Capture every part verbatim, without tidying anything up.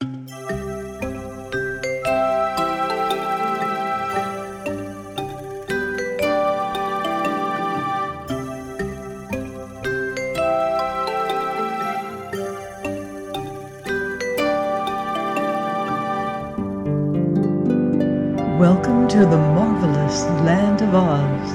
Welcome to the marvelous Land of Oz.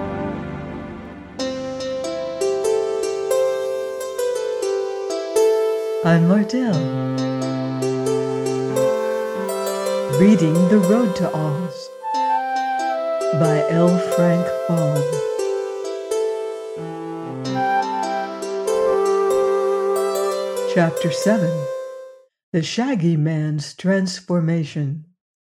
I'm Martell, reading The Road to Oz by L. Frank Baum. Chapter seven, The Shaggy Man's Transformation.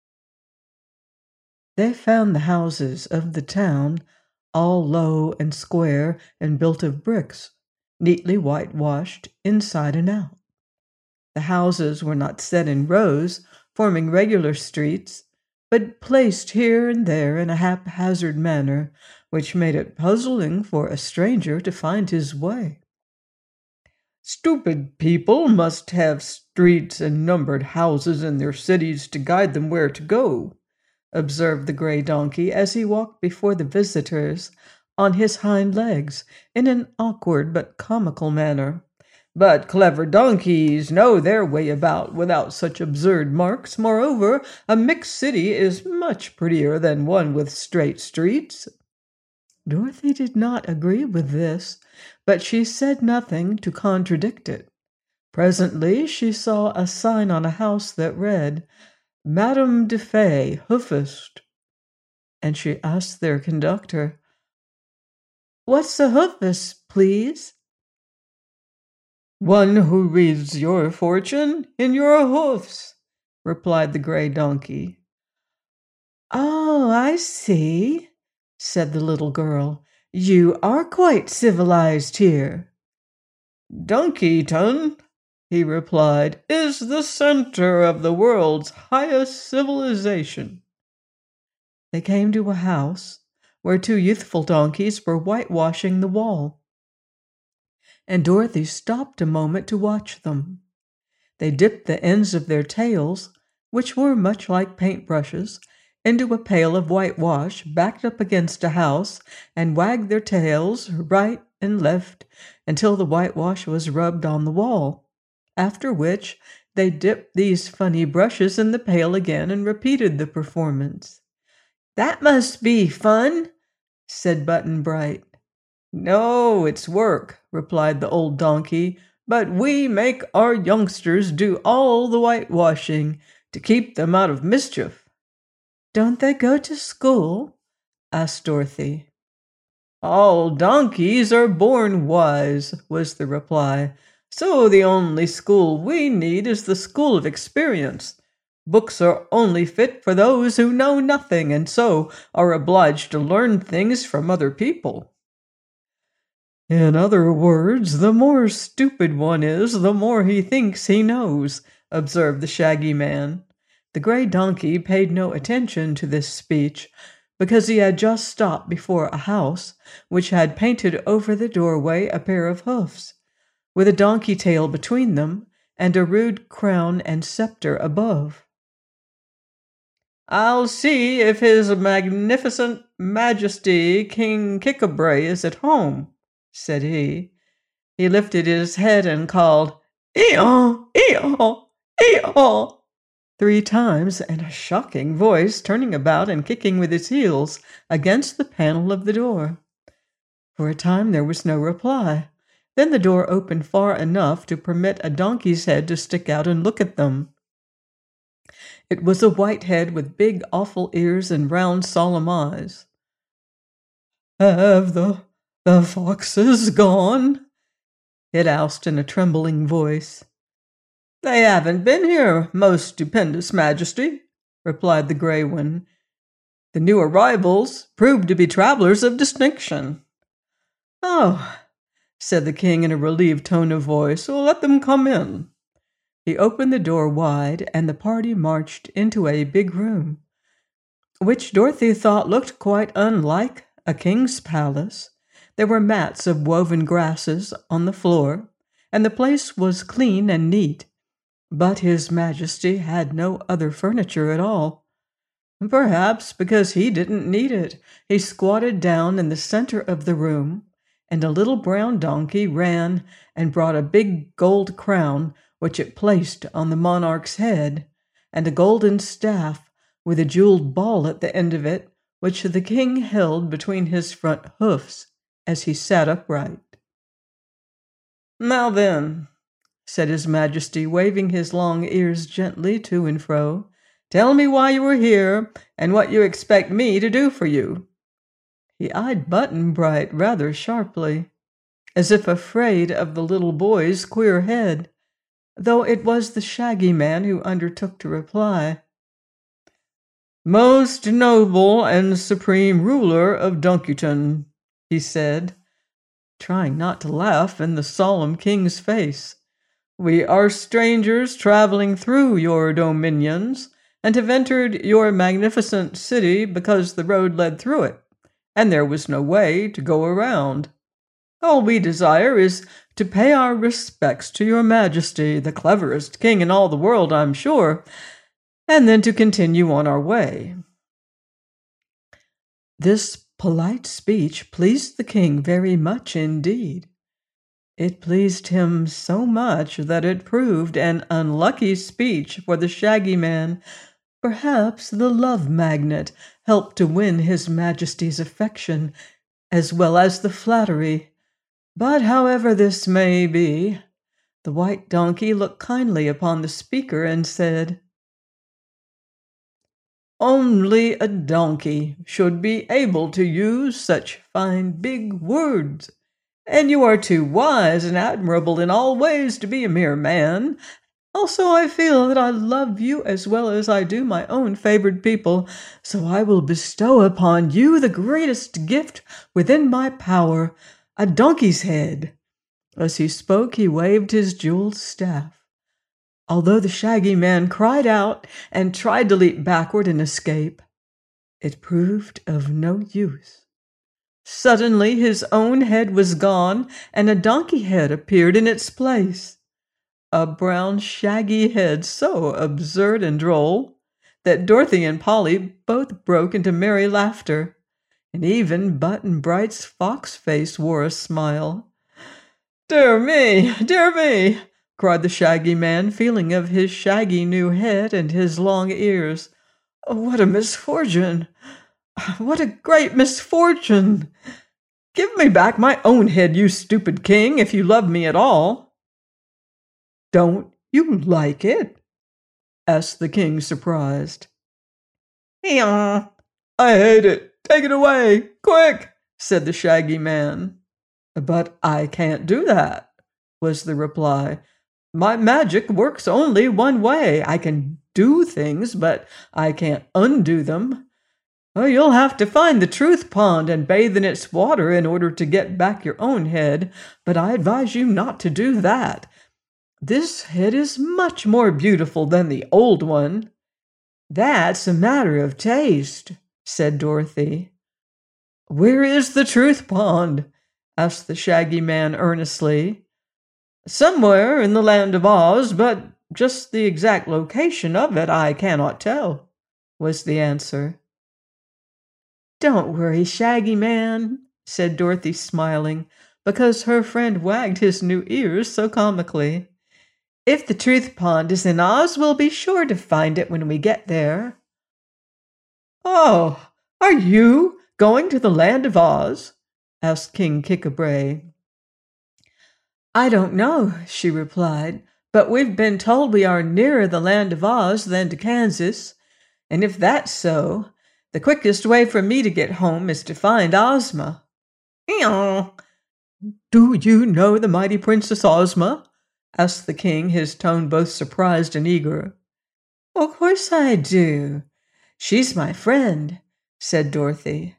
They found the houses of the town all low and square and built of bricks, neatly whitewashed inside and out. The houses were not set in rows, forming regular streets, but placed here and there in a haphazard manner, which made it puzzling for a stranger to find his way. "Stupid people must have streets and numbered houses in their cities to guide them where to go," observed the gray donkey as he walked before the visitors on his hind legs in an awkward but comical manner. "But clever donkeys know their way about without such absurd marks. Moreover, a mixed city is much prettier than one with straight streets." Dorothy did not agree with this, but she said nothing to contradict it. Presently she saw a sign on a house that read, "Madame de Fay, hoofist," and she asked their conductor, "What's a hoofist, please?" "One who reads your fortune in your hoofs," replied the gray donkey. "Oh, I see," said the little girl. "You are quite civilized here." "Donkeyton," he replied, "is the center of the world's highest civilization." They came to a house where two youthful donkeys were whitewashing the wall, and Dorothy stopped a moment to watch them. They dipped the ends of their tails, which were much like paintbrushes, into a pail of whitewash, backed up against a house, and wagged their tails right and left until the whitewash was rubbed on the wall, after which they dipped these funny brushes in the pail again and repeated the performance. "That must be fun," said Button-Bright. "No, it's work," replied the old donkey, "but we make our youngsters do all the whitewashing to keep them out of mischief." "Don't they go to school?" asked Dorothy. "All donkeys are born wise," was the reply. "So the only school we need is the school of experience. Books are only fit for those who know nothing, and so are obliged to learn things from other people." "In other words, the more stupid one is, the more he thinks he knows," observed the Shaggy Man. The gray donkey paid no attention to this speech, because he had just stopped before a house which had painted over the doorway a pair of hoofs, with a donkey tail between them and a rude crown and scepter above. "I'll see if His Magnificent Majesty King Kik-a-bray is at home," said he. He lifted his head and called, "Ee-aw, ee-aw, ee-aw," three times in a shocking voice, turning about and kicking with his heels against the panel of the door. For a time there was no reply. Then the door opened far enough to permit a donkey's head to stick out and look at them. It was a white head with big, awful ears and round, solemn eyes. "Have the, the foxes gone?" it asked in a trembling voice. "They haven't been here, most stupendous Majesty," replied the gray one. "The new arrivals proved to be travelers of distinction." "Oh," said the king in a relieved tone of voice, "well, let them come in." He opened the door wide, and the party marched into a big room, which Dorothy thought looked quite unlike a king's palace. There were mats of woven grasses on the floor, and the place was clean and neat. But His Majesty had no other furniture at all. Perhaps because he didn't need it, he squatted down in the center of the room, and a little brown donkey ran and brought a big gold crown, which it placed on the monarch's head, and a golden staff with a jeweled ball at the end of it, which the king held between his front hoofs as he sat upright. "Now then," said His Majesty, waving his long ears gently to and fro, "tell me why you are here, and what you expect me to do for you." He eyed Button-Bright rather sharply, as if afraid of the little boy's queer head, though it was the Shaggy Man who undertook to reply. "Most noble and supreme ruler of Dunkyton," he said, trying not to laugh in the solemn king's face, "we are strangers traveling through your dominions, and have entered your magnificent city because the road led through it, and there was no way to go around. All we desire is to pay our respects to your Majesty, the cleverest king in all the world, I'm sure, and then to continue on our way." This polite speech pleased the king very much indeed. It pleased him so much that it proved an unlucky speech for the Shaggy Man. Perhaps the love magnet helped to win His Majesty's affection, as well as the flattery. But however this may be, the white donkey looked kindly upon the speaker and said, "Only a donkey should be able to use such fine big words, and you are too wise and admirable in all ways to be a mere man. Also, I feel that I love you as well as I do my own favored people, so I will bestow upon you the greatest gift within my power, a donkey's head." As he spoke, he waved his jeweled staff. Although the Shaggy Man cried out and tried to leap backward and escape, it proved of no use. Suddenly his own head was gone, and a donkey head appeared in its place. A brown shaggy head so absurd and droll that Dorothy and Polly both broke into merry laughter, and even Button-Bright's fox face wore a smile. "Dear me, dear me!" cried the Shaggy Man, feeling of his shaggy new head and his long ears. "What a misfortune! What a great misfortune! Give me back my own head, you stupid king, if you love me at all." "Don't you like it?" asked the king, surprised. "Eeyah! I hate it. Take it away, quick," said the Shaggy Man. "But I can't do that," was the reply. "My magic works only one way. I can do things, but I can't undo them. Oh, you'll have to find the Truth Pond and bathe in its water in order to get back your own head, but I advise you not to do that. This head is much more beautiful than the old one." "That's a matter of taste," said Dorothy. "Where is the Truth Pond?" asked the Shaggy Man earnestly. "Somewhere in the Land of Oz, but just the exact location of it I cannot tell," was the answer. "Don't worry, Shaggy Man," said Dorothy, smiling, because her friend wagged his new ears so comically. "If the Truth Pond is in Oz, we'll be sure to find it when we get there." "Oh, are you going to the Land of Oz?" asked King Kik-a-bray. "I don't know," she replied, "but we've been told we are nearer the Land of Oz than to Kansas, and if that's so, the quickest way for me to get home is to find Ozma." "Eeyah! Do you know the mighty Princess Ozma?" asked the king, his tone both surprised and eager. "Of course I do. She's my friend," said Dorothy.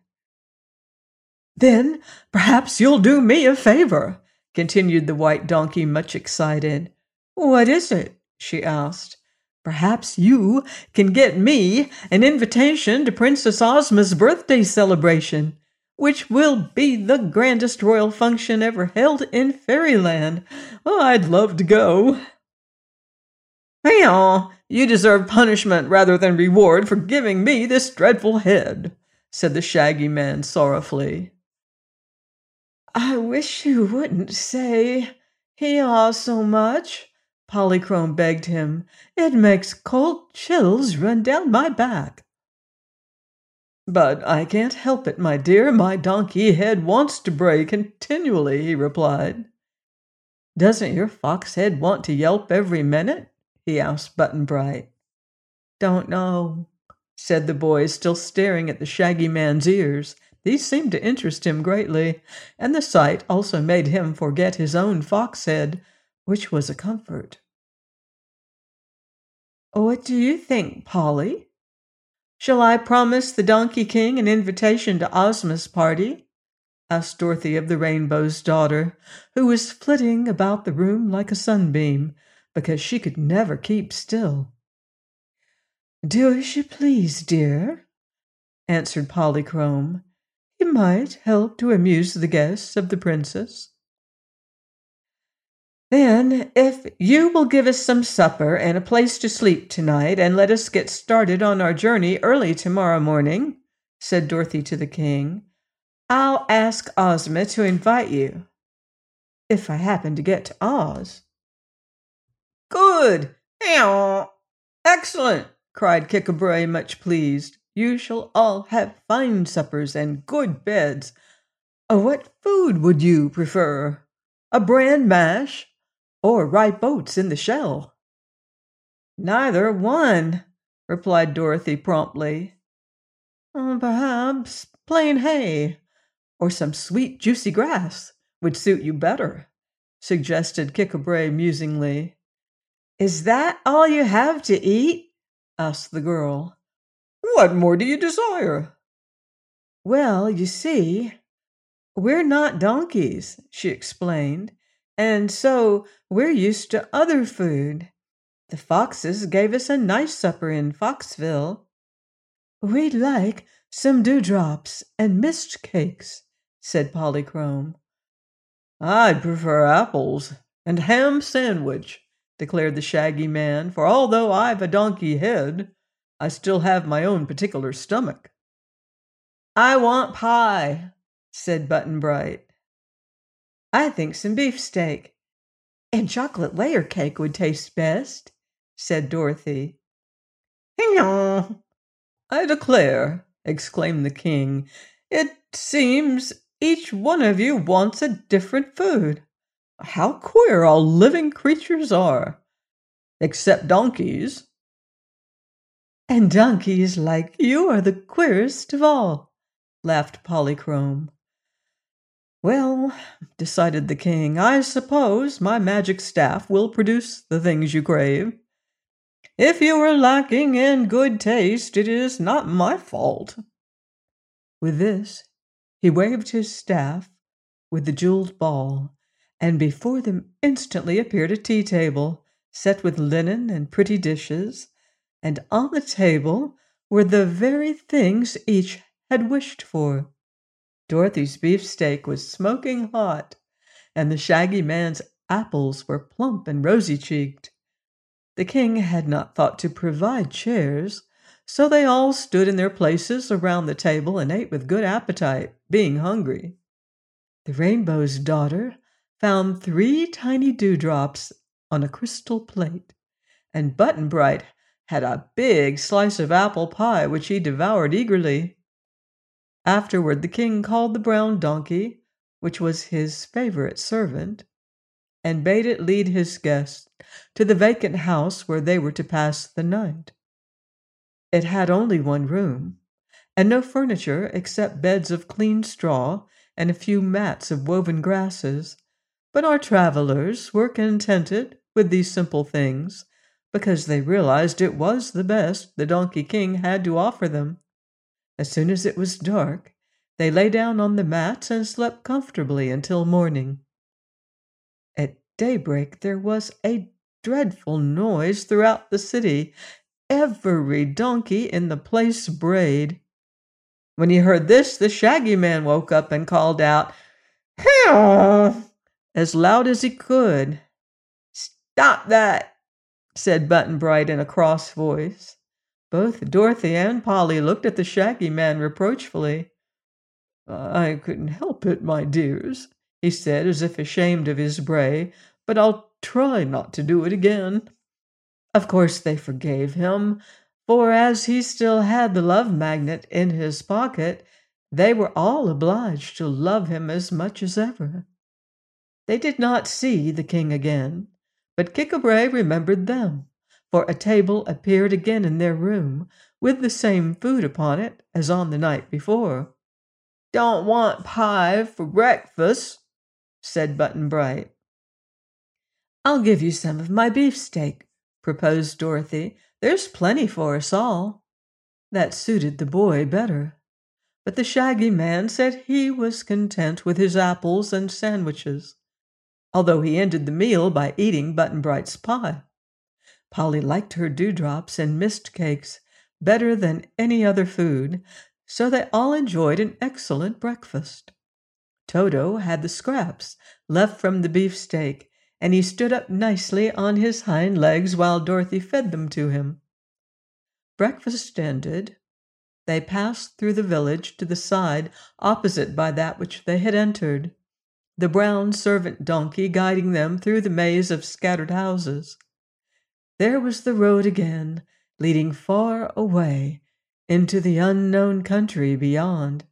"Then perhaps you'll do me a favor," continued the white donkey, much excited. "What is it?" she asked. "Perhaps you can get me an invitation to Princess Ozma's birthday celebration, which will be the grandest royal function ever held in Fairyland. Oh, I'd love to go." "Meow, you deserve punishment rather than reward for giving me this dreadful head," said the Shaggy Man sorrowfully. "I wish you wouldn't say hee-haw so much," Polychrome begged him. "It makes cold chills run down my back." "But I can't help it, my dear. My donkey head wants to bray continually," he replied. "Doesn't your fox head want to yelp every minute?" he asked Button-Bright. "Don't know," said the boy, still staring at the Shaggy Man's ears. These seemed to interest him greatly, and the sight also made him forget his own fox head, which was a comfort. "What do you think, Polly? Shall I promise the Donkey King an invitation to Ozma's party?" asked Dorothy of the Rainbow's Daughter, who was flitting about the room like a sunbeam, because she could never keep still. "Do as you please, dear," answered Polychrome. "It might help to amuse the guests of the princess." "Then, if you will give us some supper and a place to sleep tonight, and let us get started on our journey early tomorrow morning," said Dorothy to the king, "I'll ask Ozma to invite you, if I happen to get to Oz." "Good! Meow! Excellent!" cried Kicka-Bray, much pleased. "You shall all have fine suppers and good beds. Uh, what food would you prefer? A bran mash or ripe oats in the shell?" "Neither one," replied Dorothy promptly. "Uh, perhaps plain hay or some sweet juicy grass would suit you better," suggested Kicka-Bray musingly. "Is that all you have to eat?" asked the girl. "What more do you desire?" "Well, you see, we're not donkeys," she explained, "and so we're used to other food. The foxes gave us a nice supper in Foxville. We'd like some dewdrops and mist cakes," said Polychrome. "I'd prefer apples and ham sandwich," declared the Shaggy Man, "for although I've a donkey head, I still have my own particular stomach." "I want pie," said Button-Bright. "I think some beefsteak and chocolate layer cake would taste best," said Dorothy. "Hee-haw! I declare," exclaimed the king, "it seems each one of you wants a different food. How queer all living creatures are, except donkeys." "And donkeys like you are the queerest of all," laughed Polychrome. "Well," decided the king, "I suppose my magic staff will produce the things you crave. If you are lacking in good taste, it is not my fault." With this, he waved his staff with the jeweled ball, and before them instantly appeared a tea table set with linen and pretty dishes, and on the table were the very things each had wished for. Dorothy's beefsteak was smoking hot, and the Shaggy Man's apples were plump and rosy-cheeked. The king had not thought to provide chairs, so they all stood in their places around the table and ate with good appetite, being hungry. The Rainbow's Daughter found three tiny dewdrops on a crystal plate, and Button-Bright had a big slice of apple pie, which he devoured eagerly. Afterward the king called the brown donkey, which was his favorite servant, and bade it lead his guests to the vacant house where they were to pass the night. It had only one room, and no furniture except beds of clean straw and a few mats of woven grasses, but our travelers were contented with these simple things, because they realized it was the best the Donkey King had to offer them. As soon as it was dark, they lay down on the mats and slept comfortably until morning. At daybreak there was a dreadful noise throughout the city. Every donkey in the place brayed. When he heard this, the Shaggy Man woke up and called out, "Meow!" as loud as he could. "Stop that!" said Button-Bright in a cross voice. Both Dorothy and Polly looked at the Shaggy Man reproachfully. "I couldn't help it, my dears," he said, as if ashamed of his bray, "but I'll try not to do it again." Of course they forgave him, for as he still had the Love Magnet in his pocket, they were all obliged to love him as much as ever. They did not see the king again, but Kik-a-bray remembered them, for a table appeared again in their room, with the same food upon it as on the night before. "Don't want pie for breakfast," said Button-Bright. "I'll give you some of my beefsteak," proposed Dorothy. "There's plenty for us all." That suited the boy better. But the Shaggy Man said he was content with his apples and sandwiches, although he ended the meal by eating Button-Bright's pie. Polly liked her dewdrops and mist cakes better than any other food, so they all enjoyed an excellent breakfast. Toto had the scraps left from the beefsteak, and he stood up nicely on his hind legs while Dorothy fed them to him. Breakfast ended, they passed through the village to the side opposite by that which they had entered, the brown servant donkey guiding them through the maze of scattered houses. There was the road again, leading far away into the unknown country beyond.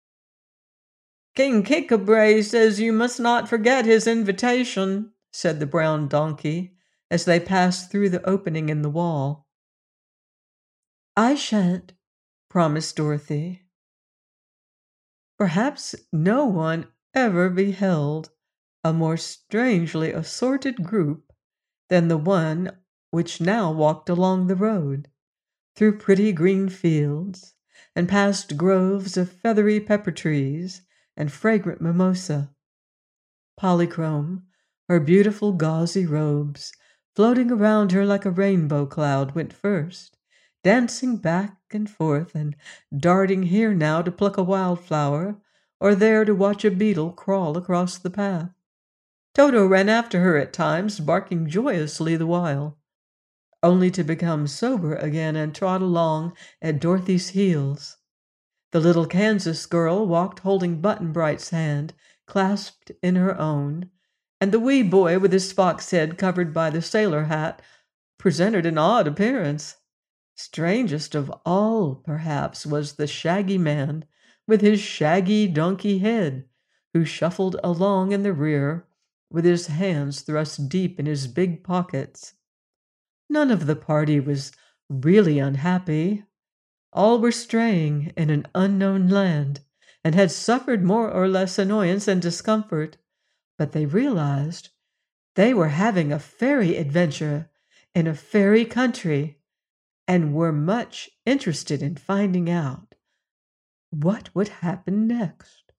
"King Kik-a-bray says you must not forget his invitation," said the brown donkey, as they passed through the opening in the wall. "I shan't," promised Dorothy. Perhaps no one ever beheld a more strangely assorted group than the one which now walked along the road, through pretty green fields, and past groves of feathery pepper trees and fragrant mimosa. Polychrome, her beautiful gauzy robes floating around her like a rainbow cloud, went first, dancing back and forth and darting here now to pluck a wildflower, or there to watch a beetle crawl across the path. Toto ran after her at times, barking joyously the while, only to become sober again and trot along at Dorothy's heels. The little Kansas girl walked holding Button-Bright's hand clasped in her own, and the wee boy with his fox head covered by the sailor hat presented an odd appearance. Strangest of all, perhaps, was the Shaggy Man with his shaggy donkey head, who shuffled along in the rear with his hands thrust deep in his big pockets. None of the party was really unhappy. All were straying in an unknown land and had suffered more or less annoyance and discomfort, but they realized they were having a fairy adventure in a fairy country and were much interested in finding out what would happen next.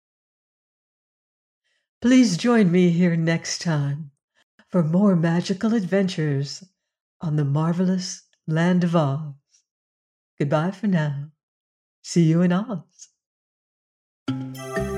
Please join me here next time for more magical adventures on the marvelous land of Oz. Goodbye for now. See you in Oz.